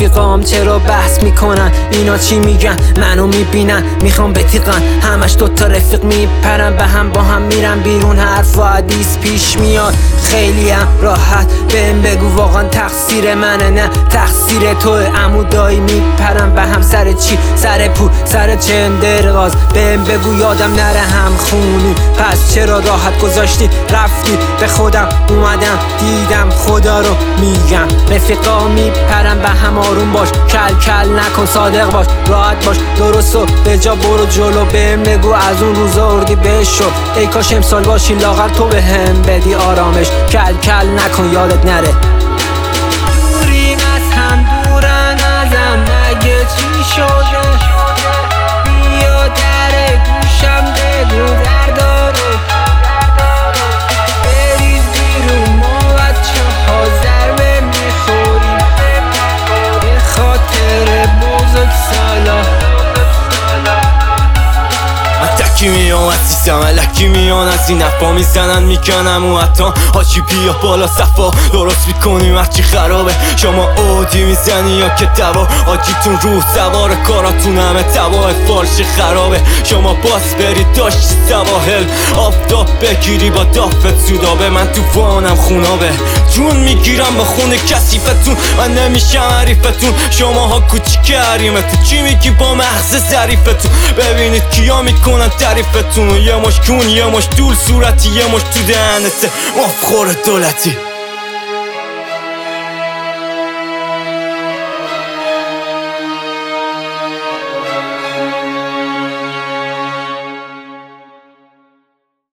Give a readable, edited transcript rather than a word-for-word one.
رفیقام چرا بحث میکنن؟ اینا چی میگن؟ منو میبینن میخوام بتیقن، همش دوتا رفیق میپرن به هم، با هم میرن بیرون، حرف و حدیث پیش میاد خیلی هم راحت. بهم بگو واقعا تقصیر منه؟ نه تقصیر توه. عمو دایی میپرن به هم سر چی؟ سر پول، سر چندرغاز. بهم بگو یادم نره هم خونی، پس چرا راحت گذاشتی رفتی؟ به خودم اومدم دیدم خدا رو میگم. رفیقا میپرن به هم، آروم باش، کل کل نکن، صادق باش، راحت باش، درست و به جا برو جلو. بهم بگو از اون روزا اردی بشو، ای کاش امسال باشی لاغر تو به هم بدی آرامش. کل کل نکن یادت نره. دوریم از هم، دورن ازم، مگه چی شده؟ بیا در گوشم بگو درداره، بریز بیرون ما بچه ها ضربه میخوریم به خاطر بزرگ سالا. تکی میام از سیستم الکی میان، از این نفا میزنن میکنم و حتی حاجی بیا بالا صفا درست میکنیم هرچی خرابه. شما اودی میزنی یا که دوا، حاجیتون روح سوار، کاراتون همه تباه فالش خرابه. شما باز برید داشتی سواحل، آفتاب بگیری با دافت سودابه. من تو وانم خونابه، جون میگیرم با خونه کسیفتون، من نمیشم حریفتون. شماها کوچیک حریمتون، چی میگی با مغز ظریفتون؟ ببینید کیا میکنن تعریفتون، یه مش کون یه مش دول صورتی، یه مش تو دهنته مفخور دولتی.